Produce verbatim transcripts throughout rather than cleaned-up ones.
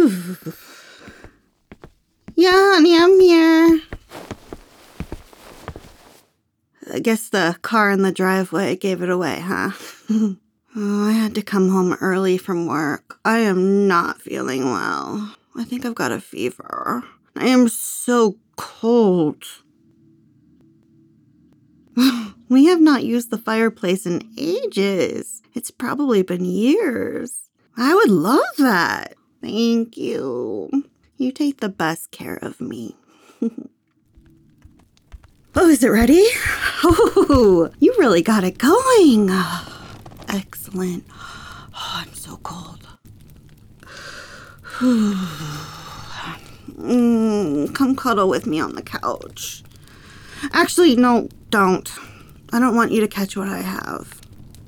Yeah, honey, I'm here. I guess the car in the driveway gave it away, huh? Oh, I had to come home early from work. I am not feeling well. I think I've got a fever. I am so cold. We have not used the fireplace in ages. It's probably been years. I would love that. Thank you. You take the best care of me. Oh, is it ready? Oh, you really got it going. Excellent. Oh, I'm so cold. mm, come cuddle with me on the couch. Actually, no, don't. I don't want you to catch what I have.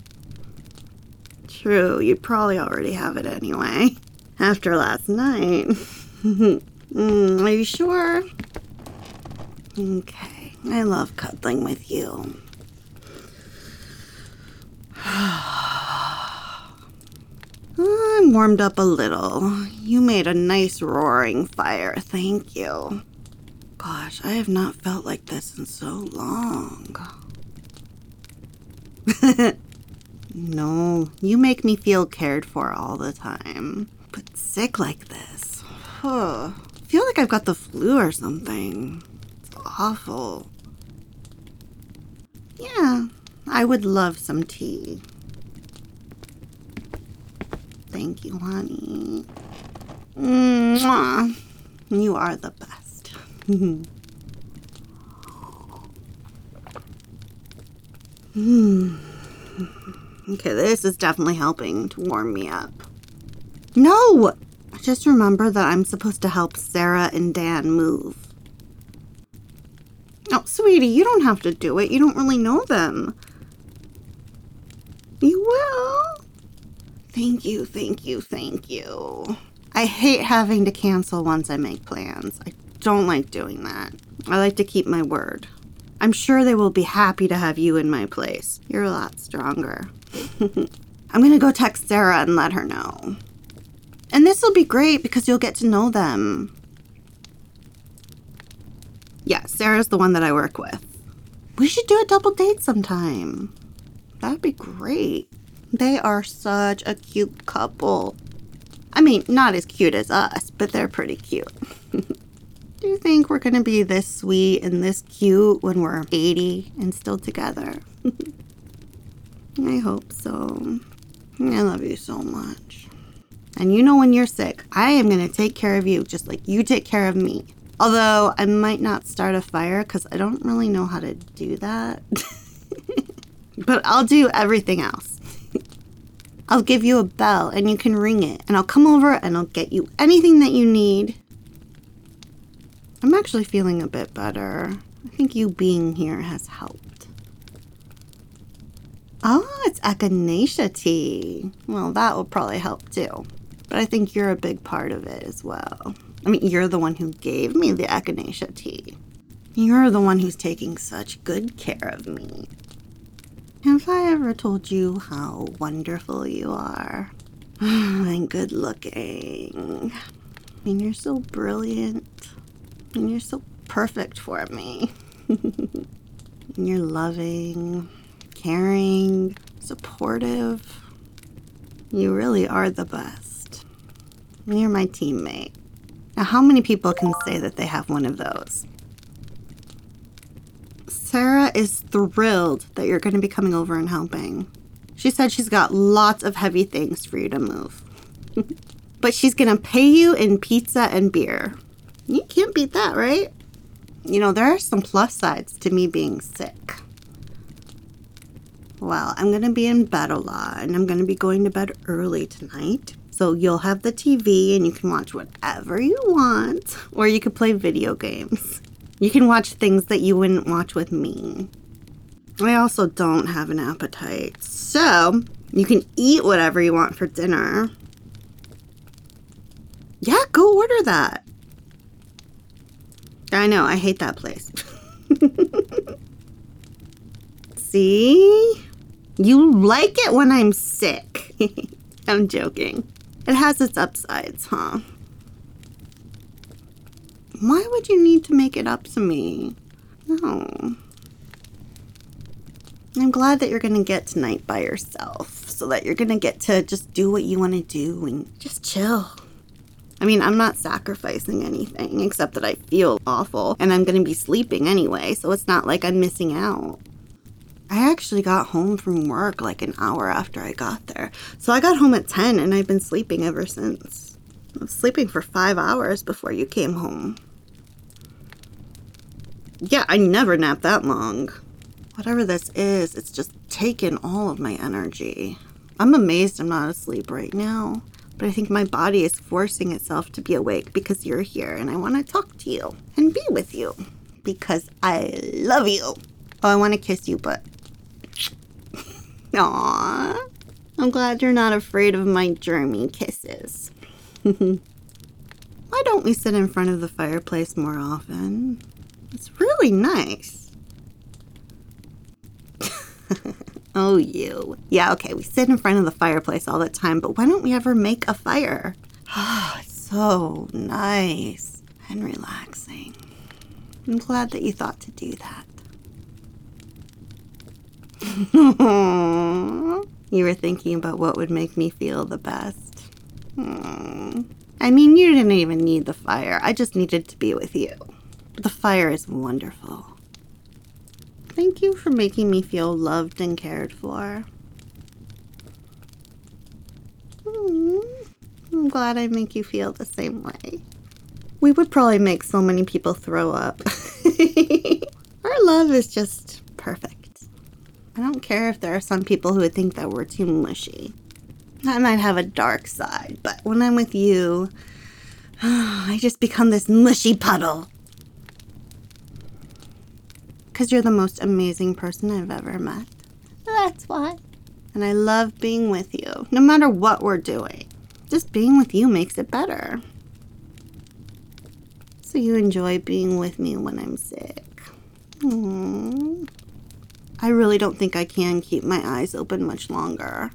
True, you'd probably already have it anyway. After last night. mm, are you sure? Okay, I love cuddling with you. I'm warmed up a little. You made a nice roaring fire, thank you. Gosh, I have not felt like this in so long. No, you make me feel cared for all the time. But sick like this, huh. I feel like I've got the flu or something. It's awful. Yeah, I would love some tea. Thank you, honey. Mwah. You are the best. Hmm. Okay, this is definitely helping to warm me up. No! Just remember that I'm supposed to help Sarah and Dan move. Oh, sweetie, you don't have to do it. You don't really know them. You will. Thank you, thank you, thank you. I hate having to cancel once I make plans. I don't like doing that. I like to keep my word. I'm sure they will be happy to have you in my place. You're a lot stronger. I'm going to go text Sarah and let her know. And this will be great because you'll get to know them. Yeah, Sarah's the one that I work with. We should do a double date sometime. That'd be great. They are such a cute couple. I mean, not as cute as us, but they're pretty cute. Do you think we're going to be this sweet and this cute when we're eighty and still together? I hope so. I love you so much. And you know when you're sick, I am going to take care of you just like you take care of me. Although I might not start a fire because I don't really know how to do that. But I'll do everything else. I'll give you a bell and you can ring it. And I'll come over and I'll get you anything that you need. I'm actually feeling a bit better. I think you being here has helped. Oh, it's echinacea tea. Well, that will probably help too. But I think you're a big part of it as well. I mean, you're the one who gave me the echinacea tea. You're the one who's taking such good care of me. Have I ever told you how wonderful you are? And good looking. And you're so brilliant. And you're so perfect for me. And you're loving, caring, supportive. You really are the best. You're my teammate. Now, how many people can say that they have one of those? Sarah is thrilled that you're going to be coming over and helping. She said she's got lots of heavy things for you to move. But she's going to pay you in pizza and beer. You can't beat that, right? You know, there are some plus sides to me being sick. Well, I'm going to be in bed a lot, and I'm going to be going to bed early tonight. So you'll have the T V, and you can watch whatever you want. Or you could play video games. You can watch things that you wouldn't watch with me. I also don't have an appetite. So you can eat whatever you want for dinner. Yeah, go order that. I know, I hate that place. See? You like it when I'm sick. I'm joking. It has its upsides, huh? Why would you need to make it up to me? No. I'm glad that you're going to get tonight by yourself so that you're going to get to just do what you want to do and just chill. I mean, I'm not sacrificing anything except that I feel awful and I'm going to be sleeping anyway, so it's not like I'm missing out. I actually got home from work like an hour after I got there. So I got home at ten and I've been sleeping ever since. I was sleeping for five hours before you came home. Yeah, I never nap that long. Whatever this is, it's just taken all of my energy. I'm amazed I'm not asleep right now, but I think my body is forcing itself to be awake because you're here and I want to talk to you and be with you because I love you. Oh, I want to kiss you, but... Aww. I'm glad you're not afraid of my germy kisses. Why don't we sit in front of the fireplace more often? It's really nice. Oh, you. Yeah, okay, we sit in front of the fireplace all the time, but why don't we ever make a fire? Oh, it's so nice and relaxing. I'm glad that you thought to do that. You were thinking about what would make me feel the best. Hmm. I mean, you didn't even need the fire. I just needed to be with you. The fire is wonderful. Thank you for making me feel loved and cared for. Hmm. I'm glad I make you feel the same way. We would probably make so many people throw up. Our love is just perfect. I don't care if there are some people who would think that we're too mushy. I might have a dark side, but when I'm with you, I just become this mushy puddle. Because you're the most amazing person I've ever met. That's why. And I love being with you, no matter what we're doing. Just being with you makes it better. So you enjoy being with me when I'm sick. Aww. I really don't think I can keep my eyes open much longer.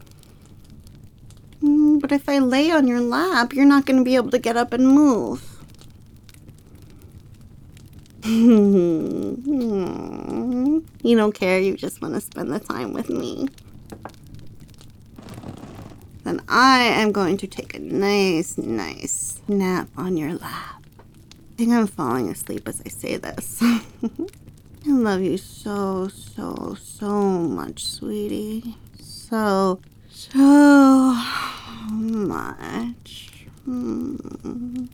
Mm, but if I lay on your lap, you're not going to be able to get up and move. You don't care, you just want to spend the time with me. Then I am going to take a nice, nice nap on your lap. I think I'm falling asleep as I say this. I love you so, so, so much, sweetie. So, so much. Hmm.